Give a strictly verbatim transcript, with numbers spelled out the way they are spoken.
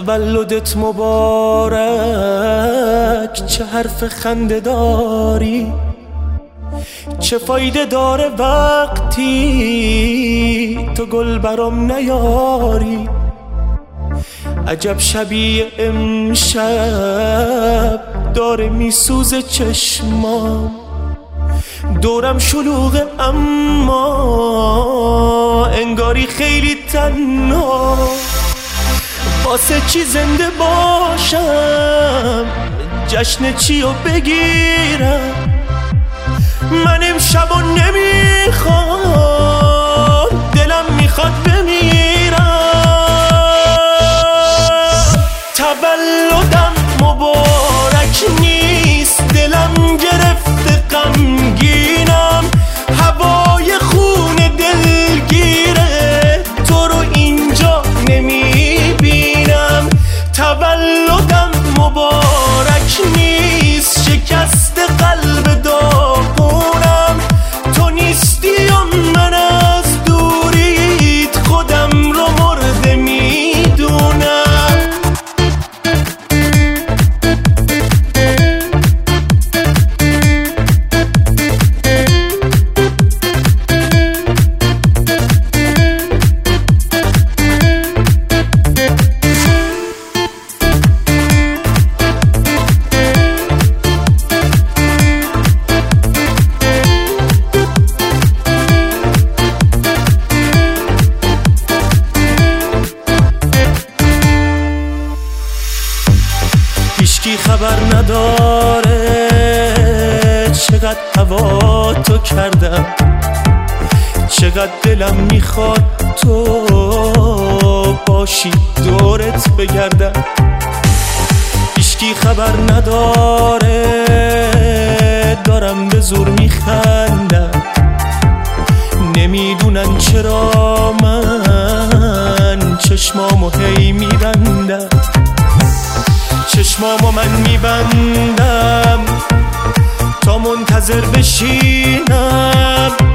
تولدت مبارک، چه حرف خنده داری، چه فایده داره وقتی تو گل برام نیاری. عجب شبیه امشب داره میسوزه چشمام، دورم شلوغه اما انگاری خیلی تنها. واسه چی زنده باشم، جشن چی رو بگیرم، من امشبو نمیخوام، دلم میخواد بمیرم. تولدم مبارک نیست، دلم گرفته غمگینم، هوای خون دلگیره، تو رو اینجا نمیبینم. تولدم مبارک نیست، شکست قلب داغونم، تو نیستی و من از دوریت خودم رو مرده میدونم. هیچکی خبر نداره چقدر هوا تو کردم، چقدر دلم میخواد تو باشی دورت بگردم. هیچکی خبر نداره دارم به زور میخندم، نمیدونن چرا من چشمامو هی میبندم، چشمامو من میبندم تا منتظر بشینم